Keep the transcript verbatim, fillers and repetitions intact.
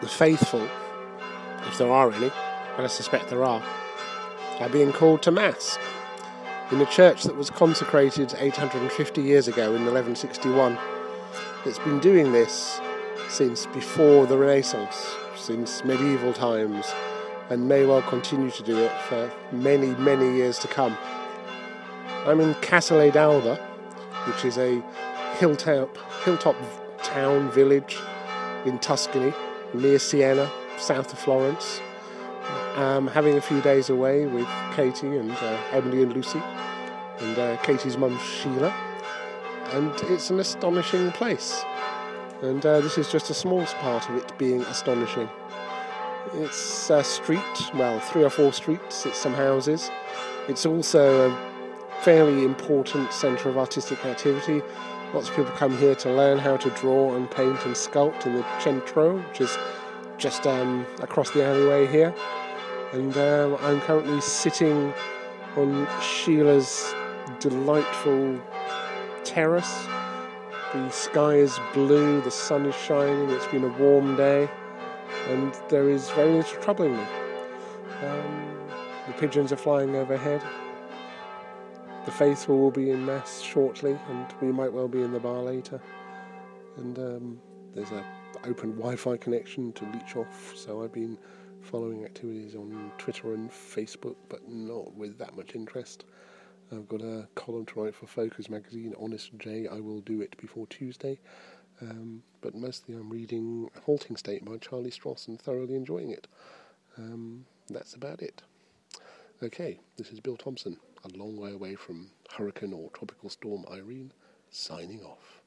the faithful, if there are any, and I suspect there are, are being called to Mass in a church that was consecrated eight hundred fifty years ago in eleven sixty-one. It's been doing this since before the Renaissance, since medieval times, and may well continue to do it for many, many years to come. I'm in Casale d'Alba, which is a hilltop, hilltop town, village in Tuscany, near Siena, south of Florence. Um, having a few days away with Katie and uh, Emily and Lucy, and uh, Katie's mum Sheila, and it's an astonishing place. And uh, this is just a small part of it being astonishing. It's a street, well, three or four streets, it's some houses. It's also a fairly important centre of artistic activity. Lots of people come here to learn how to draw and paint and sculpt in the Centro, which is just um, across the alleyway here. And uh, I'm currently sitting on Sheila's delightful terrace. The sky is blue, the sun is shining, it's been a warm day, and there is very little troubling me. Um, the pigeons are flying overhead. The faithful will be in Mass shortly, and we might well be in the bar later. And um, there's an open Wi-Fi connection to leech off, so I've been following activities on Twitter and Facebook, but not with that much interest. I've got a column to write for Focus magazine, Honest J. I will do it before Tuesday. Um, but mostly I'm reading Halting State by Charlie Stross and thoroughly enjoying it. Um, that's about it. Okay, this is Bill Thompson, a long way away from Hurricane or Tropical Storm Irene, signing off.